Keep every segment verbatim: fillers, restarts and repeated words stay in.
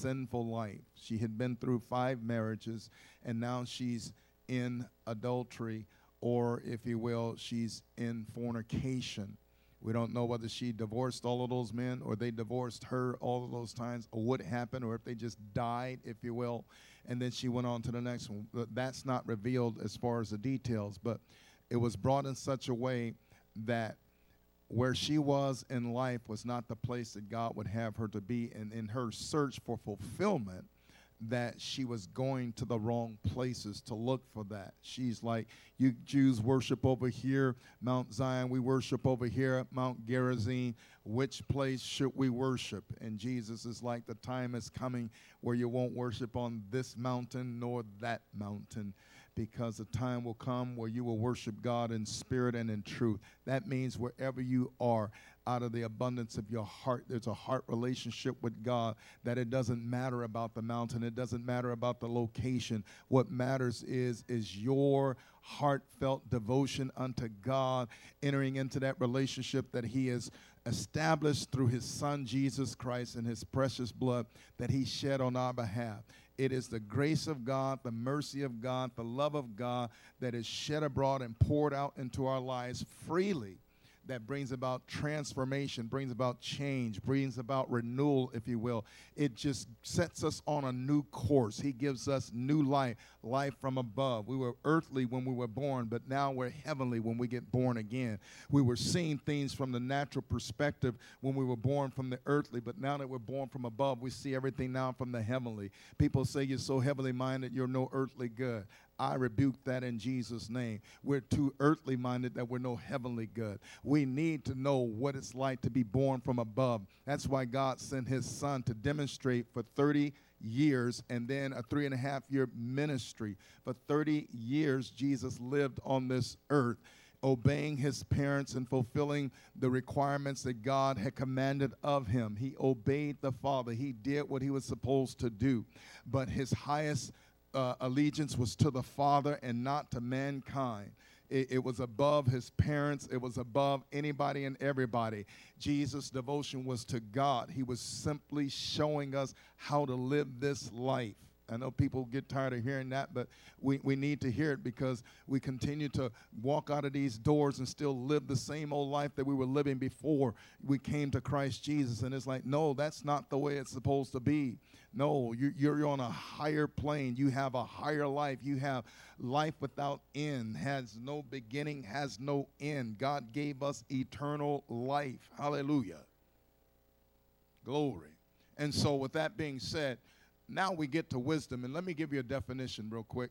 sinful life. She had been through five marriages, and now she's in adultery, or if you will, she's in fornication. We don't know whether she divorced all of those men or they divorced her all of those times, or what happened, or if they just died, if you will, and then she went on to the next one. But that's not revealed as far as the details, but it was brought in such a way that where she was in life was not the place that God would have her to be, and in her search for fulfillment, that she was going to the wrong places to look for that. She's like, you Jews worship over here, Mount Zion, we worship over here at Mount Gerizim. Which place should we worship? And Jesus is like, the time is coming where you won't worship on this mountain nor that mountain, because the time will come where you will worship God in spirit and in truth. That means wherever you are, out of the abundance of your heart, there's a heart relationship with God, that it doesn't matter about the mountain. It doesn't matter about the location. What matters is, is your heartfelt devotion unto God, entering into that relationship that he has established through his son, Jesus Christ, and his precious blood that he shed on our behalf. It is the grace of God, the mercy of God, the love of God that is shed abroad and poured out into our lives freely, that brings about transformation, brings about change, brings about renewal, if you will. It just sets us on a new course. He gives us new life, life from above. We were earthly when we were born, but now we're heavenly when we get born again. We were seeing things from the natural perspective when we were born from the earthly, but now that we're born from above, we see everything now from the heavenly. People say you're so heavenly minded, you're no earthly good. I rebuke that in Jesus' name. We're too earthly minded that we're no heavenly good. We need to know what it's like to be born from above. That's why God sent his son to demonstrate for thirty years and then a three and a half year ministry. For thirty years, Jesus lived on this earth, obeying his parents and fulfilling the requirements that God had commanded of him. He obeyed the Father. He did what he was supposed to do. But his highest Uh, allegiance was to the Father and not to mankind. It, it was above his parents. It was above anybody and everybody. Jesus' devotion was to God. He was simply showing us how to live this life. I know people get tired of hearing that, but we, we need to hear it, because we continue to walk out of these doors and still live the same old life that we were living before we came to Christ Jesus. And it's like, no, that's not the way it's supposed to be. No, you, you're on a higher plane. You have a higher life. You have life without end, has no beginning, has no end. God gave us eternal life. Hallelujah. Glory. And so with that being said, now we get to wisdom, and let me give you a definition real quick.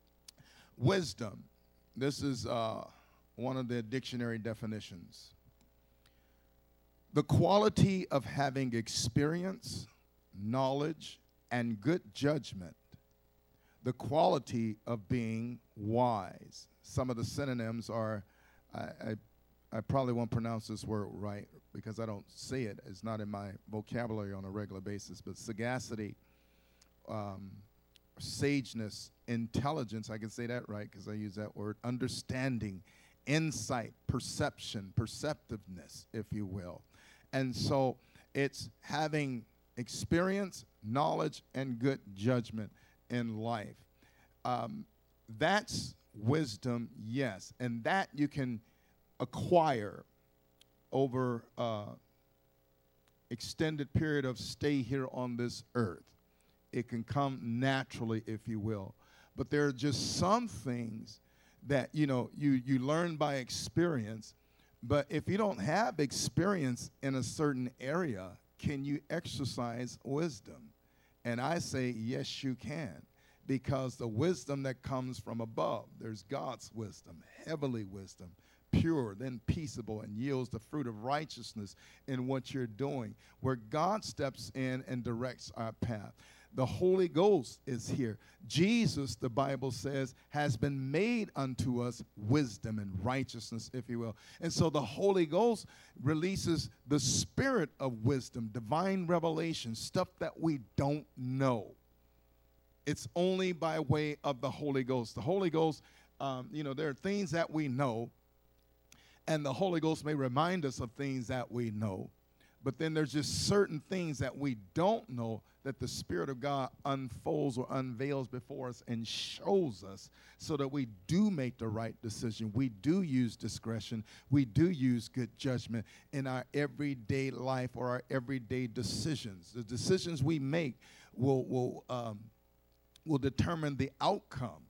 Wisdom, this is uh, one of the dictionary definitions. The quality of having experience, knowledge, and good judgment. The quality of being wise. Some of the synonyms are, I, I, I probably won't pronounce this word right because I don't say it. It's not in my vocabulary on a regular basis, but sagacity, Um, sageness, intelligence, I can say that right because I use that word, understanding, insight, perception, perceptiveness, if you will. And so it's having experience, knowledge, and good judgment in life. Um, that's wisdom, yes, and that you can acquire over uh, extended period of stay here on this earth. It can come naturally, if you will. But there are just some things that, you know, you, you learn by experience. But if you don't have experience in a certain area, can you exercise wisdom? And I say, yes, you can. Because the wisdom that comes from above, there's God's wisdom, heavenly wisdom, pure, then peaceable, and yields the fruit of righteousness in what you're doing, where God steps in and directs our path. The Holy Ghost is here. Jesus, the Bible says, has been made unto us wisdom and righteousness, if you will. And so the Holy Ghost releases the spirit of wisdom, divine revelation, stuff that we don't know. It's only by way of the Holy Ghost. The Holy Ghost, um, you know, there are things that we know, and the Holy Ghost may remind us of things that we know. But then there's just certain things that we don't know that the Spirit of God unfolds or unveils before us and shows us so that we do make the right decision. We do use discretion. We do use good judgment in our everyday life or our everyday decisions. The decisions we make will, will, um, will determine the outcome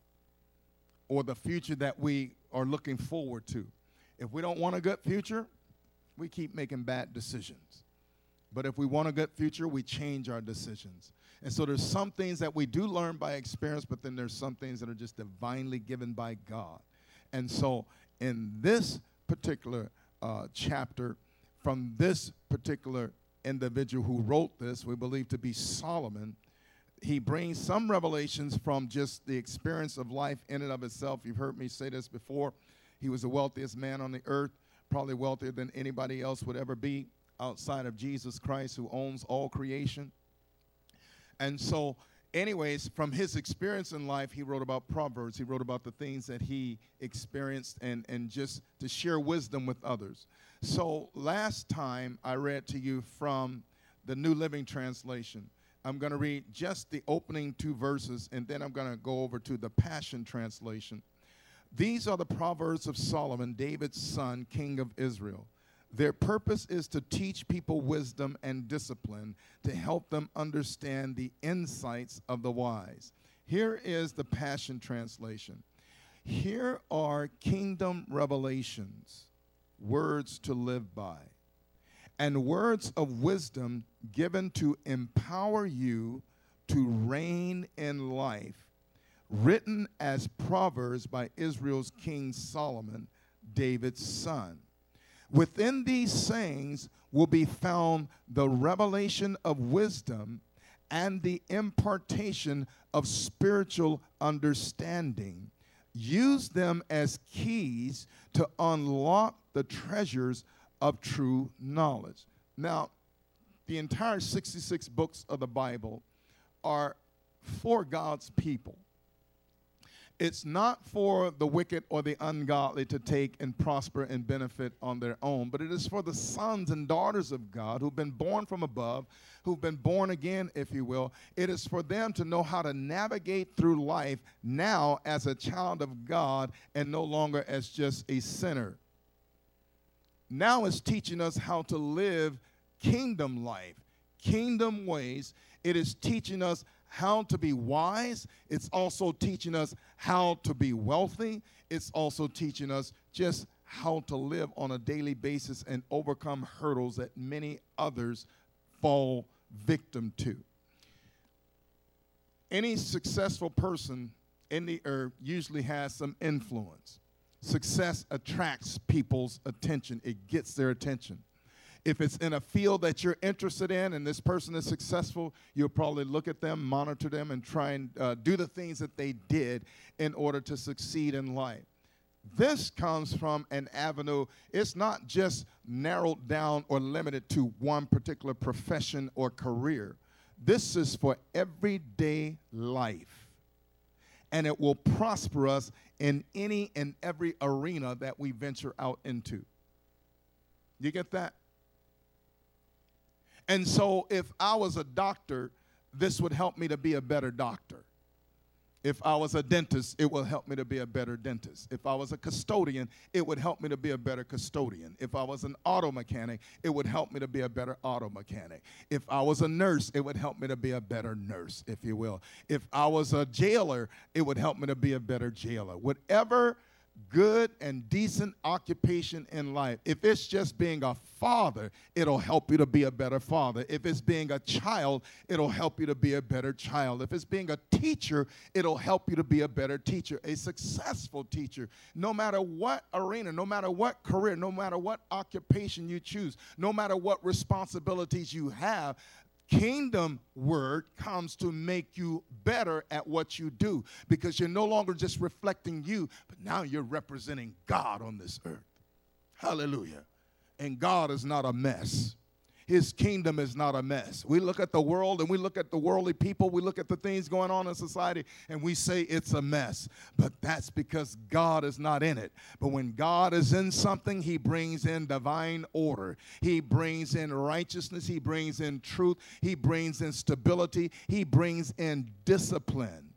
or the future that we are looking forward to. If we don't want a good future, we keep making bad decisions. But if we want a good future, we change our decisions. And so there's some things that we do learn by experience, but then there's some things that are just divinely given by God. And so in this particular uh, chapter, from this particular individual who wrote this, we believe to be Solomon, he brings some revelations from just the experience of life in and of itself. You've heard me say this before. He was the wealthiest man on the earth, probably wealthier than anybody else would ever be outside of Jesus Christ, who owns all creation. And so, anyways, from his experience in life, he wrote about Proverbs. He wrote about the things that he experienced and, and just to share wisdom with others. So last time I read to you from the New Living Translation. I'm going to read just the opening two verses, and then I'm going to go over to the Passion Translation. These are the Proverbs of Solomon, David's son, king of Israel. Their purpose is to teach people wisdom and discipline, to help them understand the insights of the wise. Here is the Passion Translation. Here are kingdom revelations, words to live by, and words of wisdom given to empower you to reign in life, written as Proverbs by Israel's King Solomon, David's son. Within these sayings will be found the revelation of wisdom and the impartation of spiritual understanding. Use them as keys to unlock the treasures of true knowledge. Now, the entire sixty-six books of the Bible are for God's people. It's not for the wicked or the ungodly to take and prosper and benefit on their own, but it is for the sons and daughters of God who've been born from above, who've been born again, if you will. It is for them to know how to navigate through life now as a child of God and no longer as just a sinner. Now it's teaching us how to live kingdom life, kingdom ways. It is teaching us how to be wise. It's also teaching us how to be wealthy. It's also teaching us just how to live on a daily basis and overcome hurdles that many others fall victim to. Any successful person in the earth usually has some influence. Success attracts people's attention. It gets their attention. If it's in a field that you're interested in and this person is successful, you'll probably look at them, monitor them, and try and uh, do the things that they did in order to succeed in life. This comes from an avenue. It's not just narrowed down or limited to one particular profession or career. This is for everyday life, and it will prosper us in any and every arena that we venture out into. You get that? And so if I was a doctor, this would help me to be a better doctor. If I was a dentist, it will help me to be a better dentist. If I was a custodian, it would help me to be a better custodian. If I was an auto mechanic, it would help me to be a better auto mechanic. If I was a nurse, it would help me to be a better nurse, if you will. If I was a jailer, it would help me to be a better jailer. Whatever good and decent occupation in life. If it's just being a father, it'll help you to be a better father. If it's being a child, it'll help you to be a better child. If it's being a teacher, it'll help you to be a better teacher, a successful teacher. No matter what arena, no matter what career, no matter what occupation you choose, no matter what responsibilities you have, kingdom word comes to make you better at what you do, because you're no longer just reflecting you, but now you're representing God on this earth. Hallelujah. And God is not a mess. his kingdom is not a mess. We look at the world and we look at the worldly people, we look at the things going on in society, and we say it's a mess. But that's because God is not in it. But when God is in something, he brings in divine order. He brings in righteousness. He brings in truth. He brings in stability. He brings in discipline.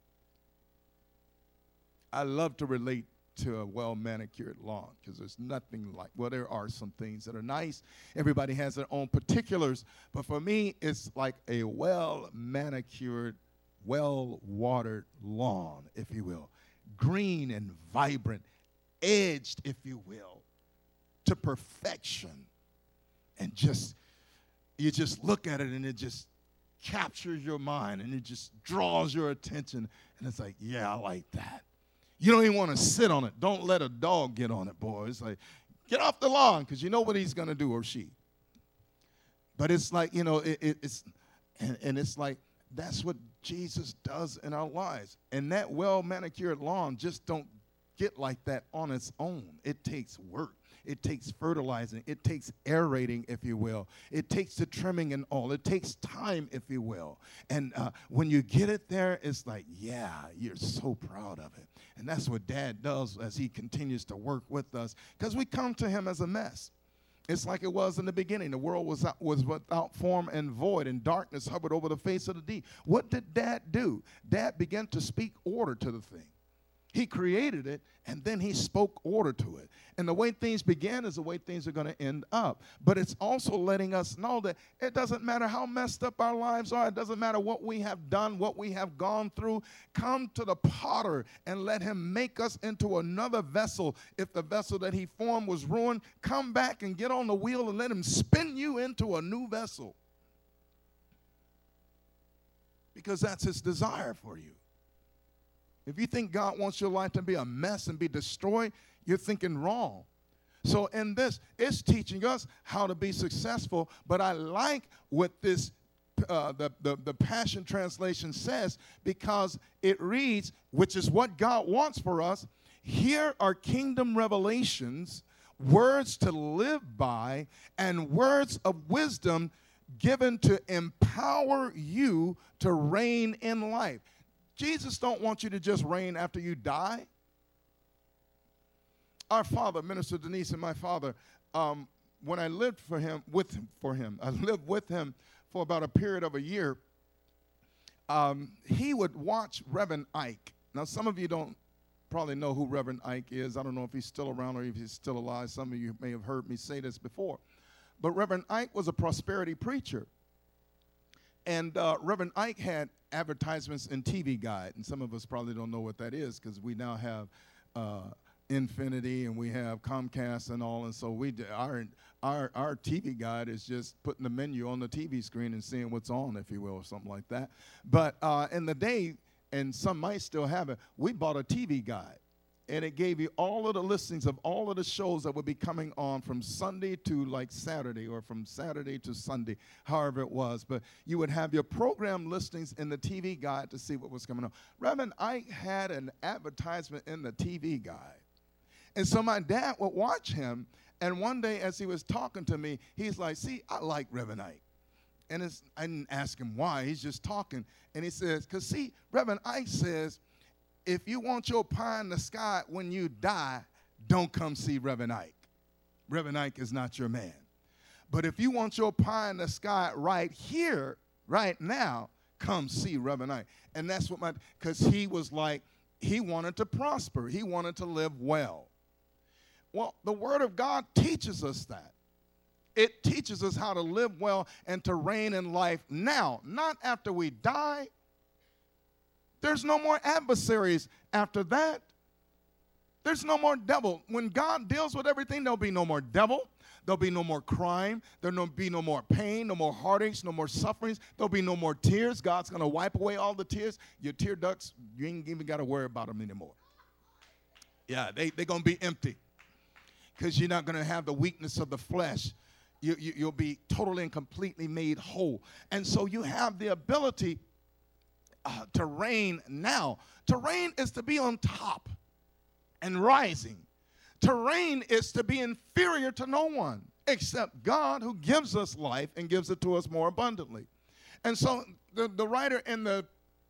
I love to relate to a well-manicured lawn because there's nothing like, well, there are some things that are nice. Everybody has their own particulars. But for me, it's like a well-manicured, well-watered lawn, if you will. Green and vibrant, edged, if you will, to perfection. And just, you just look at it and it just captures your mind and it just draws your attention. And it's like, yeah, I like that. You don't even want to sit on it. Don't let a dog get on it, boy. It's like, get off the lawn because you know what he's going to do, or she. But it's like, you know, it, it, it's, and, and it's like, that's what Jesus does in our lives. And that well-manicured lawn just don't get like that on its own. It takes work. It takes fertilizing. It takes aerating, if you will. It takes the trimming and all. It takes time, if you will. And uh, when you get it there, it's like, yeah, you're so proud of it. And that's what Dad does as he continues to work with us, because we come to him as a mess. It's like it was in the beginning. The world was, was without form and void, and darkness hovered over the face of the deep. What did Dad do? Dad began to speak order to the thing. He created it, and then he spoke order to it. And the way things began is the way things are going to end up. But it's also letting us know that it doesn't matter how messed up our lives are. It doesn't matter what we have done, what we have gone through. Come to the potter and let him make us into another vessel. If the vessel that he formed was ruined, come back and get on the wheel and let him spin you into a new vessel. Because that's his desire for you. If you think God wants your life to be a mess and be destroyed, you're thinking wrong. So in this, it's teaching us how to be successful. But I like what this uh, the, the, the Passion Translation says, because it reads, which is what God wants for us, here are kingdom revelations, words to live by, and words of wisdom given to empower you to reign in life. Jesus don't want you to just reign after you die. Our father, Minister Denise, and my father, um, when I lived for him, with him, for him, I lived with him for about a period of a year. Um, he would watch Reverend Ike. Now, some of you don't probably know who Reverend Ike is. I don't know if he's still around or if he's still alive. Some of you may have heard me say this before. But Reverend Ike was a prosperity preacher. And uh, Reverend Ike had advertisements in T V Guide, and some of us probably don't know what that is because we now have uh, Infinity and we have Comcast and all, and so we d- our our our T V Guide is just putting the menu on the T V screen and seeing what's on, if you will, or something like that. But uh, in the day, and some might still have it, we bought a T V Guide. And it gave you all of the listings of all of the shows that would be coming on from Sunday to like Saturday, or from Saturday to Sunday, however it was. But you would have your program listings in the T V Guide to see what was coming on. Reverend Ike had an advertisement in the T V Guide. And so my dad would watch him, and one day as he was talking to me, he's like, see, I like Reverend Ike. And it's, I didn't ask him why, he's just talking. And he says, because see, Reverend Ike says, if you want your pie in the sky when you die, don't come see Reverend Ike. Reverend Ike is not your man. But if you want your pie in the sky right here, right now, come see Reverend Ike. And that's what my, because he was like, he wanted to prosper. He wanted to live well. Well, the Word of God teaches us that. It teaches us how to live well and to reign in life now, not after we die. There's no more adversaries after that. There's no more devil. When God deals with everything, there'll be no more devil. There'll be no more crime. There'll be no more pain, no more heartaches, no more sufferings. There'll be no more tears. God's going to wipe away all the tears. Your tear ducts, you ain't even got to worry about them anymore. Yeah, they, they're going to be empty because you're not going to have the weakness of the flesh. You, you, you'll be totally and completely made whole. And so you have the ability Uh, to reign now. To reign is to be on top and rising. To reign is to be inferior to no one. except God who gives us life and gives it to us more abundantly. And so the, the writer in the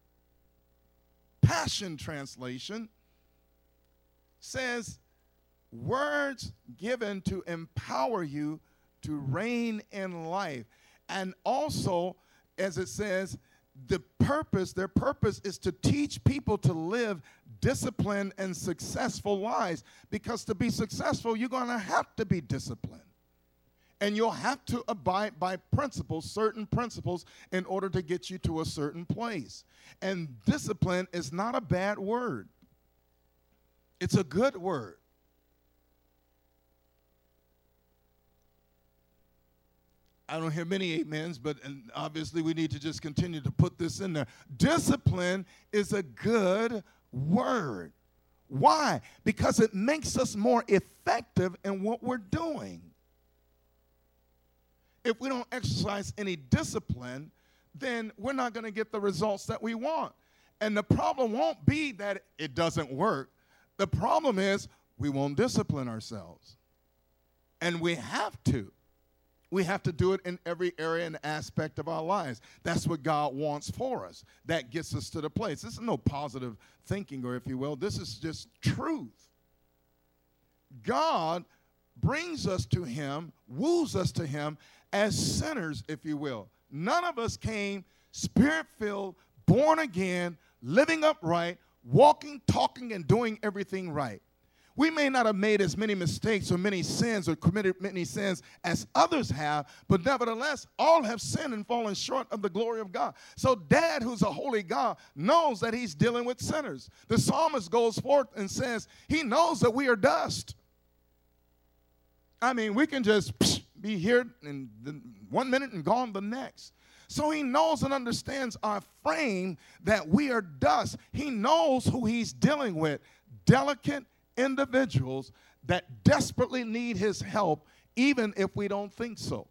Passion Translation says, words given to empower you to reign in life. And also, as it says, the purpose, their purpose is to teach people to live disciplined and successful lives. Because to be successful, you're going to have to be disciplined. And you'll have to abide by principles, certain principles, in order to get you to a certain place. And discipline is not a bad word. It's a good word. I don't hear many amens, but and obviously we need to just continue to put this in there. Discipline is a good word. Why? Because it makes us more effective in what we're doing. If we don't exercise any discipline, then we're not going to get the results that we want. And the problem won't be that it doesn't work. The problem is we won't discipline ourselves. And we have to. We have to do it in every area and aspect of our lives. That's what God wants for us. That gets us to the place. This is no positive thinking, or if you will, this is just truth. God brings us to him, woos us to him as sinners, if you will. None of us came spirit-filled, born again, living upright, walking, talking, and doing everything right. We may not have made as many mistakes or many sins or committed many sins as others have, but nevertheless, all have sinned and fallen short of the glory of God. So Dad, who's a holy God, knows that he's dealing with sinners. The psalmist goes forth and says he knows that we are dust. I mean, we can just psh, be here in one minute and gone the next. So he knows and understands our frame, that we are dust. He knows who he's dealing with, delicate individuals that desperately need his help, even if we don't think so.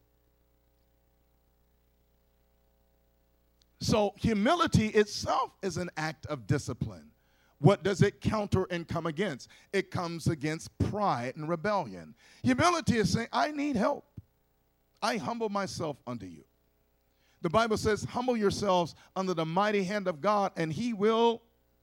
So humility itself is an act of discipline. What does it counter and come against? It comes against pride and rebellion. Humility is saying, I need help. I humble myself unto you. The Bible says, humble yourselves under the mighty hand of God, and he will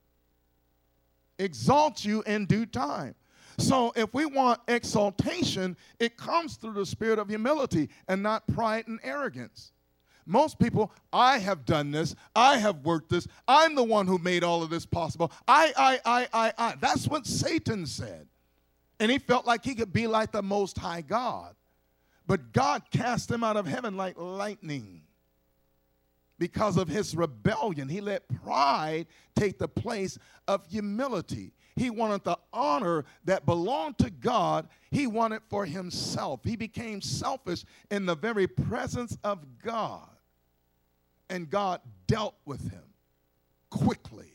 exalt you in due time. So if we want exaltation, it comes through the spirit of humility and not pride and arrogance. Most people, I have done this, I have worked this, I'm the one who made all of this possible. I, I, I, I, I. That's what Satan said. And he felt like he could be like the Most High God. But God cast him out of heaven like lightning. Because of his rebellion, he let pride take the place of humility. He wanted the honor that belonged to God, he wanted for himself. He became selfish in the very presence of God. And God dealt with him quickly.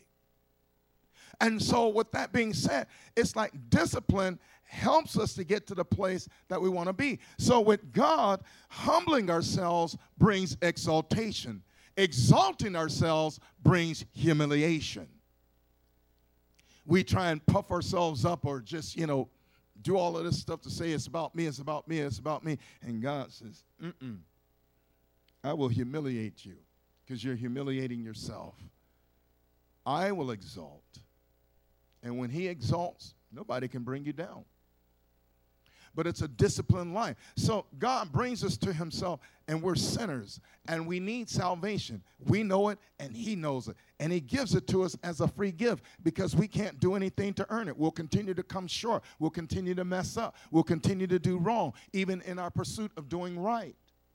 And so with that being said, it's like discipline helps us to get to the place that we want to be. So with God, humbling ourselves brings exaltation. Exalting ourselves brings humiliation. We try and puff ourselves up or just, you know, do all of this stuff to say it's about me, it's about me, it's about me. And God says, mm-mm, I will humiliate you because you're humiliating yourself. I will exalt. And when he exalts, nobody can bring you down. But it's a disciplined life. So God brings us to himself, and we're sinners, and we need salvation. We know it, and he knows it. And he gives it to us as a free gift because we can't do anything to earn it. We'll continue to come short. We'll continue to mess up. We'll continue to do wrong, even in our pursuit of doing right.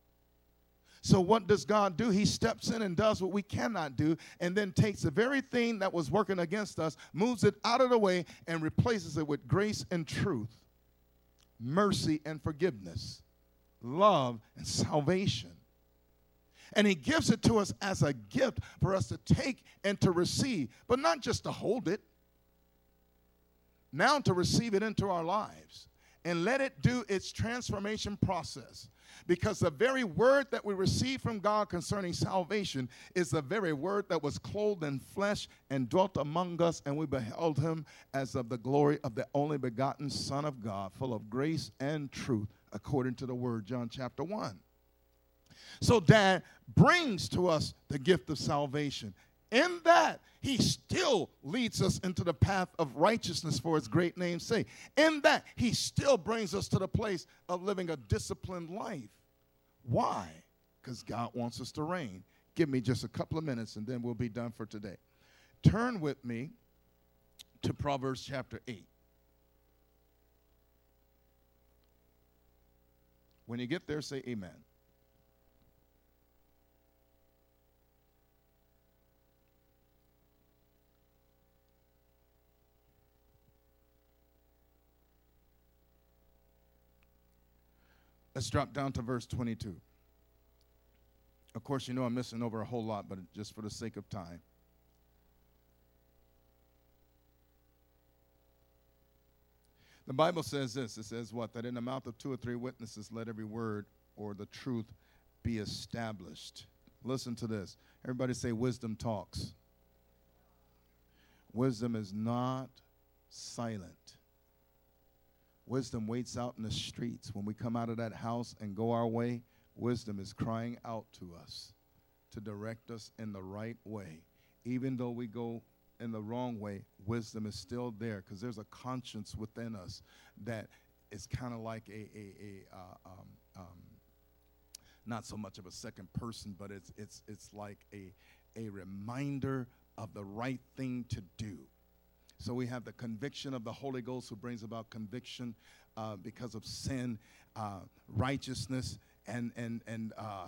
So what does God do? He steps in and does what we cannot do, and then takes the very thing that was working against us, moves it out of the way, and replaces it with grace and truth, mercy and forgiveness, love and salvation. And he gives it to us as a gift for us to take and to receive, but not just to hold it. Now to receive it into our lives and let it do its transformation process. Because the very word that we receive from God concerning salvation is the very word that was clothed in flesh and dwelt among us, and we beheld him as of the glory of the only begotten Son of God, full of grace and truth, according to the word, John chapter one. So that brings to us the gift of salvation. In that, he still leads us into the path of righteousness for his great name's sake. In that, he still brings us to the place of living a disciplined life. Why? Because God wants us to reign. Give me just a couple of minutes and then we'll be done for today. Turn with me to Proverbs chapter eight. When you get there, say amen. Let's drop down to verse twenty-two. Of course, you know I'm missing over a whole lot, but just for the sake of time. The Bible says this. It says what? That in the mouth of two or three witnesses, let every word or the truth be established. Listen to this. Everybody say wisdom talks. Wisdom is not silent. Wisdom waits out in the streets. When we come out of that house and go our way, wisdom is crying out to us to direct us in the right way. Even though we go in the wrong way, wisdom is still there because there's a conscience within us that is kind of like a, a, a uh, um, um, not so much of a second person, but it's, it's, it's like a, a reminder of the right thing to do. So we have the conviction of the Holy Ghost who brings about conviction uh, because of sin, uh, righteousness, and and and uh,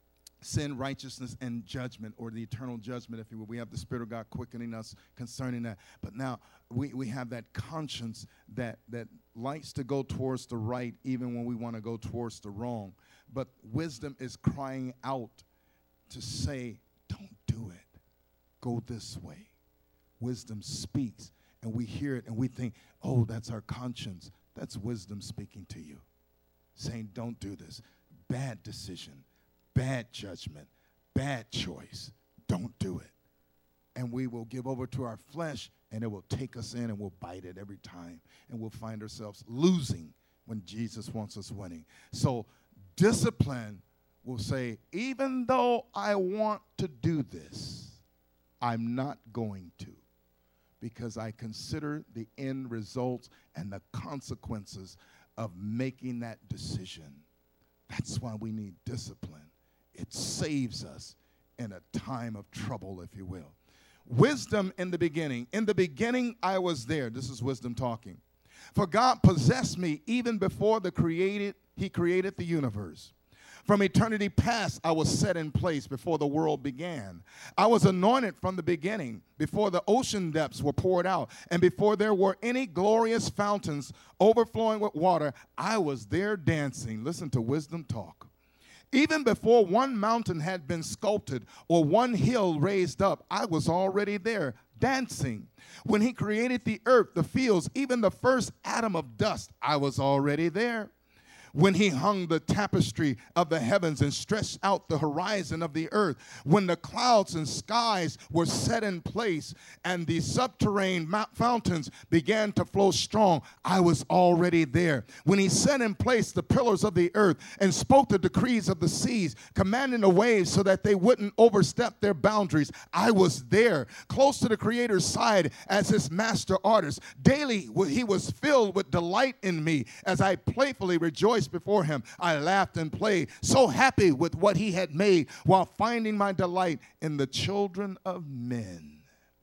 sin, righteousness, and judgment, or the eternal judgment, if you will. We have the Spirit of God quickening us concerning that. But now we, we have that conscience that, that likes to go towards the right even when we want to go towards the wrong. But wisdom is crying out to say, don't do it. Go this way. Wisdom speaks. And we hear it and we think, oh, that's our conscience. That's wisdom speaking to you, saying, don't do this. Bad decision, bad judgment, bad choice. Don't do it. And we will give over to our flesh, and it will take us in, and we'll bite it every time. And we'll find ourselves losing when Jesus wants us winning. So discipline will say, even though I want to do this, I'm not going to. Because I consider the end results and the consequences of making that decision. That's why we need discipline. It saves us in a time of trouble, if you will. Wisdom in the beginning. In the beginning, I was there. This is wisdom talking. For God possessed me even before the created, he created the universe. From eternity past, I was set in place before the world began. I was anointed from the beginning, before the ocean depths were poured out, and before there were any glorious fountains overflowing with water, I was there dancing. Listen to wisdom talk. Even before one mountain had been sculpted or one hill raised up, I was already there dancing. When he created the earth, the fields, even the first atom of dust, I was already there. When he hung the tapestry of the heavens and stretched out the horizon of the earth, when the clouds and skies were set in place and the subterranean fountains began to flow strong, I was already there. When he set in place the pillars of the earth and spoke the decrees of the seas, commanding the waves so that they wouldn't overstep their boundaries, I was there, close to the Creator's side as his master artist. Daily he was filled with delight in me as I playfully rejoiced before him. I laughed and played, so happy with what he had made, while finding my delight in the children of men.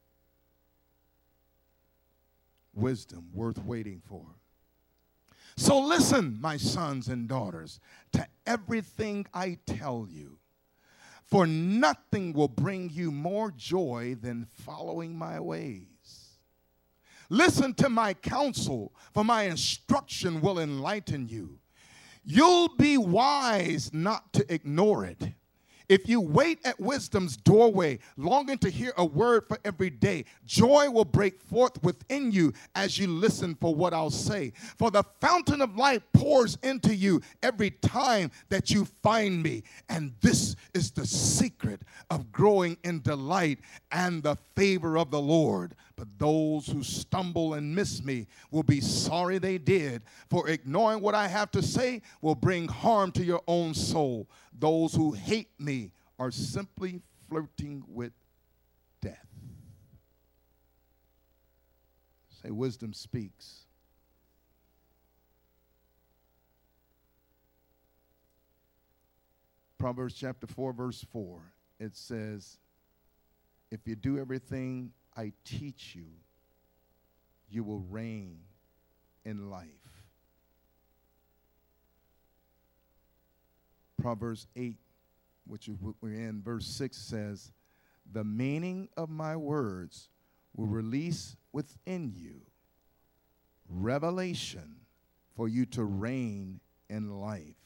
Wisdom worth waiting for. So listen, my sons and daughters, to everything I tell you, for nothing will bring you more joy than following my ways. Listen to my counsel, for my instruction will enlighten you. You'll be wise not to ignore it. If you wait at wisdom's doorway, longing to hear a word for every day, joy will break forth within you as you listen for what I'll say. For the fountain of life pours into you every time that you find me. And this is the secret of growing in delight and the favor of the Lord. But those who stumble and miss me will be sorry they did, for ignoring what I have to say will bring harm to your own soul. Those who hate me are simply flirting with death. Say, wisdom speaks. Proverbs chapter four, verse four, it says, if you do everything I teach you, you will reign in life. Proverbs eight, which is what we're in, verse six says, the meaning of my words will release within you revelation for you to reign in life.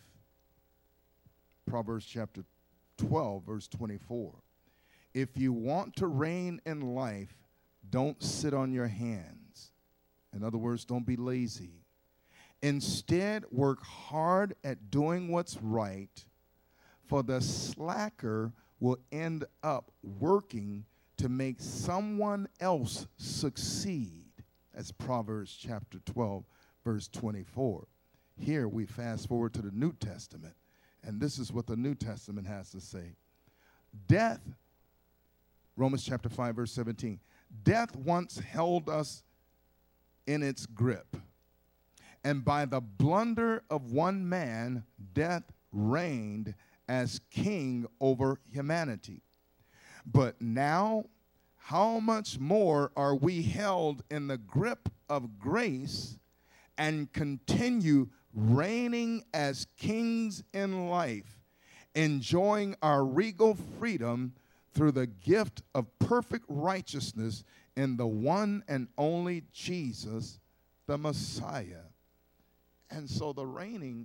Proverbs chapter twelve, verse twenty-four. If you want to reign in life, don't sit on your hands. In other words, don't be lazy. Instead, work hard at doing what's right, for the slacker will end up working to make someone else succeed. That's Proverbs chapter twelve, verse twenty-four. Here we fast forward to the New Testament, and this is what the New Testament has to say. Death, Romans chapter five, verse seventeen. Death once held us in its grip, and by the blunder of one man, death reigned as king over humanity. But now, how much more are we held in the grip of grace and continue reigning as kings in life, enjoying our regal freedom through the gift of perfect righteousness in the one and only Jesus, the Messiah. And so the reigning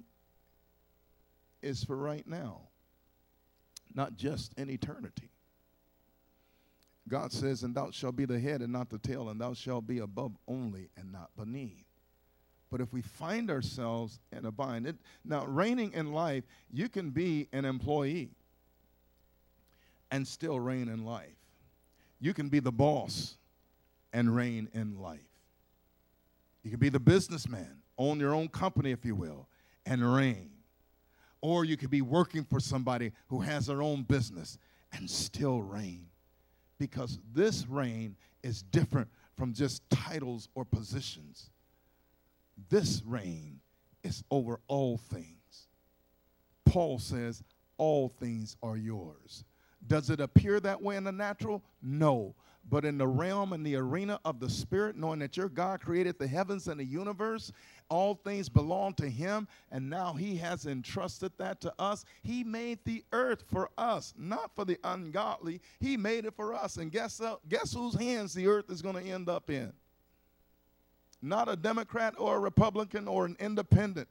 is for right now, not just in eternity. God says, and thou shalt be the head and not the tail, and thou shalt be above only and not beneath. But if we find ourselves in a bind, it, now reigning in life, you can be an employee and still reign in life. You can be the boss and reign in life. You can be the businessman, own your own company, if you will, and reign. Or you could be working for somebody who has their own business and still reign. Because this reign is different from just titles or positions. This reign is over all things. Paul says, all things are yours. Does it appear that way in the natural? No. But in the realm and the arena of the spirit, knowing that your God created the heavens and the universe, all things belong to him, and now he has entrusted that to us. He made the earth for us, not for the ungodly. He made it for us. And guess, uh, guess whose hands the earth is going to end up in? Not a Democrat or a Republican or an independent.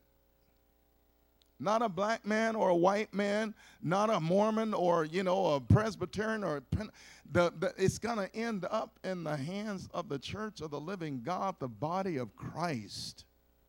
Not a black man or a white man, not a Mormon or, you know, a Presbyterian or a Pen- the, the, it's going to end up in the hands of the church of the living God, the body of Christ.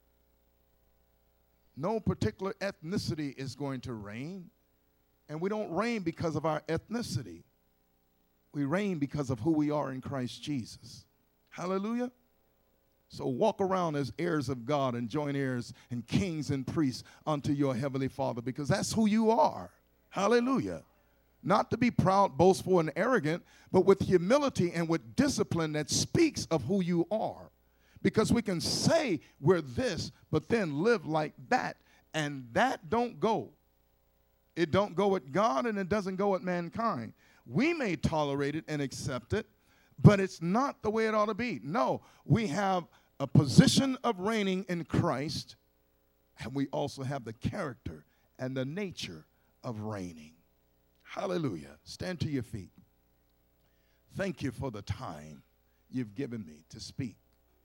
No particular ethnicity is going to reign, and we don't reign because of our ethnicity. We reign because of who we are in Christ Jesus. Hallelujah. So walk around as heirs of God and joint heirs and kings and priests unto your heavenly Father, because that's who you are. Hallelujah. Not to be proud, boastful, and arrogant, but with humility and with discipline that speaks of who you are. Because we can say we're this, but then live like that, and that don't go. It don't go with God, and it doesn't go with mankind. We may tolerate it and accept it, but it's not the way it ought to be. No, we have a position of reigning in Christ, and we also have the character and the nature of reigning. Hallelujah. Stand to your feet. Thank you for the time you've given me to speak.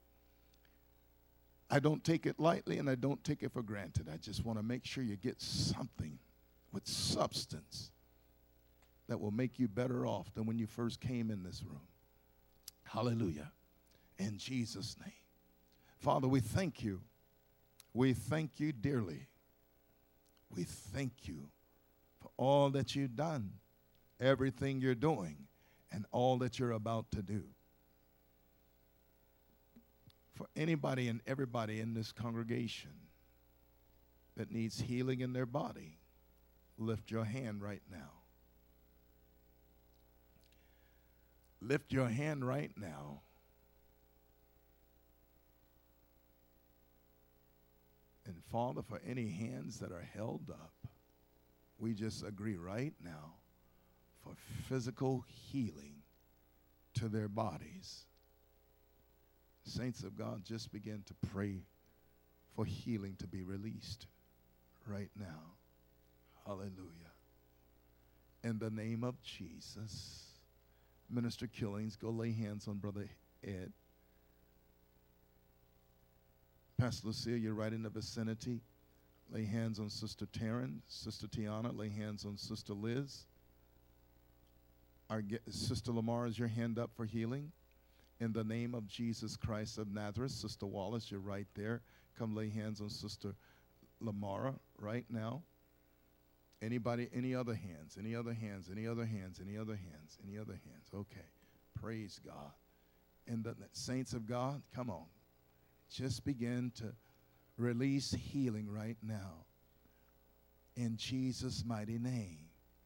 I don't take it lightly, and I don't take it for granted. I just want to make sure you get something with substance that will make you better off than when you first came in this room. Hallelujah. In Jesus' name. Father, we thank you. We thank you dearly. We thank you for all that you've done, everything you're doing, and all that you're about to do. For anybody and everybody in this congregation that needs healing in their body, lift your hand right now. Lift your hand right now. And Father, for any hands that are held up, we just agree right now for physical healing to their bodies. Saints of God, just begin to pray for healing to be released right now. Hallelujah. In the name of Jesus. Minister Killings, go lay hands on Brother Ed. Pastor Lucille, you're right in the vicinity. Lay hands on Sister Taryn. Sister Tiana, lay hands on Sister Liz. Our Sister Lamar, is your hand up for healing? In the name of Jesus Christ of Nazareth. Sister Wallace, you're right there. Come lay hands on Sister Lamara right now. Anybody, any other hands, any other hands, any other hands, any other hands, any other hands. Okay. Praise God. And the saints of God, come on. Just begin to release healing right now. In Jesus' mighty name.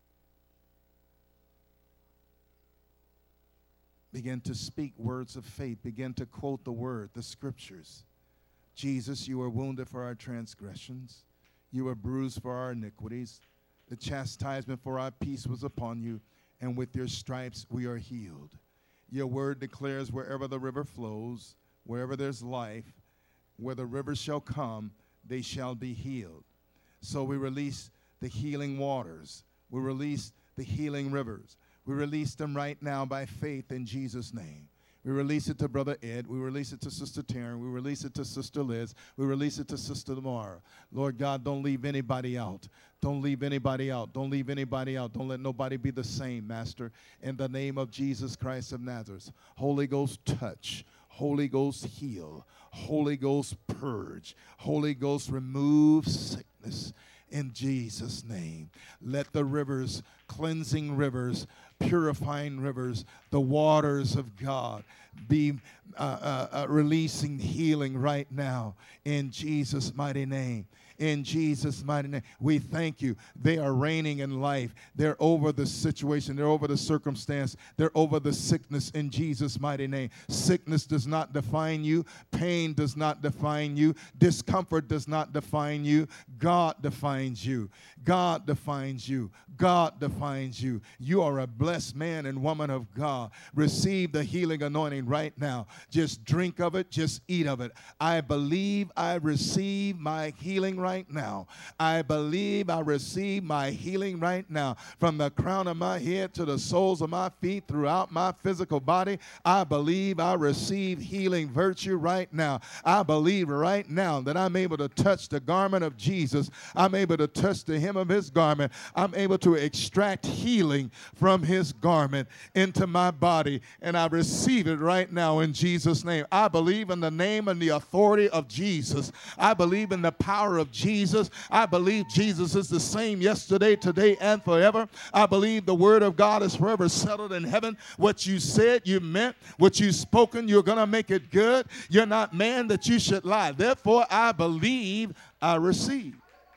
Begin to speak words of faith. Begin to quote the word, the scriptures. Jesus, you were wounded for our transgressions. You were bruised for our iniquities. The chastisement for our peace was upon you, and with your stripes we are healed. Your word declares wherever the river flows, wherever there's life, where the rivers shall come, they shall be healed. So we release the healing waters. We release the healing rivers. We release them right now by faith in Jesus' name. We release it to Brother Ed. We release it to Sister Taryn. We release it to Sister Liz. We release it to Sister Lamar. Lord God, don't leave anybody out. Don't leave anybody out. Don't leave anybody out. Don't let nobody be the same, Master. In the name of Jesus Christ of Nazareth. Holy Ghost, touch. Holy Ghost, heal. Holy Ghost, purge. Holy Ghost, remove sickness. In Jesus' name. Let the rivers, cleansing rivers, purifying rivers, the waters of God be uh, uh, uh, releasing healing right now in Jesus' mighty name. In Jesus' mighty name, we thank you. They are reigning in life. They're over the situation. They're over the circumstance. They're over the sickness in Jesus' mighty name. Sickness does not define you. Pain does not define you. Discomfort does not define you. God defines you. God defines you. God defines you. You are a blessed man and woman of God. Receive the healing anointing right now. Just drink of it. Just eat of it. I believe I receive my healing right now. I believe I receive my healing right now. From the crown of my head to the soles of my feet throughout my physical body, I believe I receive healing virtue right now. I believe right now that I'm able to touch the garment of Jesus. I'm able to touch the hem of his garment. I'm able to extract healing from his garment into my body, and I receive it right now in Jesus' name. I believe in the name and the authority of Jesus. I believe in the power of Jesus. I believe Jesus is the same yesterday, today, and forever. I believe the word of God is forever settled in heaven. What you said, you meant. What you spoken, you're going to make it good. You're not man that you should lie. Therefore, I believe, I receive.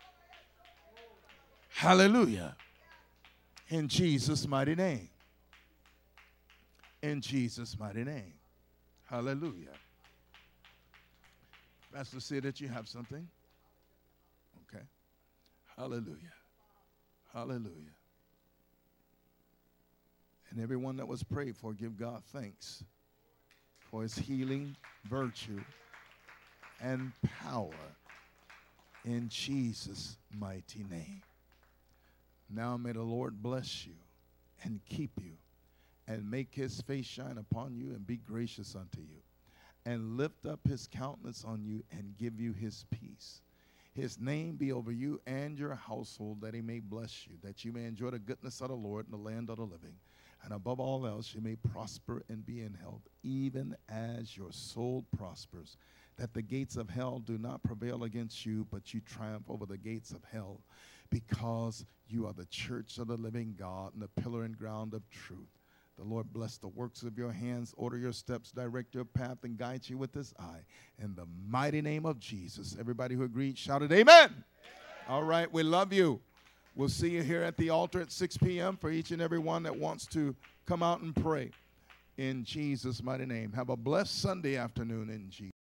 Hallelujah. In Jesus' mighty name. In Jesus' mighty name. Hallelujah. Pastor said that you have something. Okay. Hallelujah. Hallelujah. And everyone that was prayed for, give God thanks for his healing virtue and power in Jesus' mighty name. Now may the Lord bless you and keep you and make his face shine upon you and be gracious unto you and lift up his countenance on you and give you his peace. His name be over you and your household, that he may bless you, that you may enjoy the goodness of the Lord in the land of the living. And above all else, you may prosper and be in health, even as your soul prospers, that the gates of hell do not prevail against you, but you triumph over the gates of hell, because you are the church of the living God and the pillar and ground of truth. The Lord bless the works of your hands, order your steps, direct your path, and guide you with his eye. In the mighty name of Jesus. Everybody who agreed shouted amen. Amen. All right, we love you. We'll see you here at the altar at six p.m. for each and every one that wants to come out and pray. In Jesus' mighty name. Have a blessed Sunday afternoon in Jesus.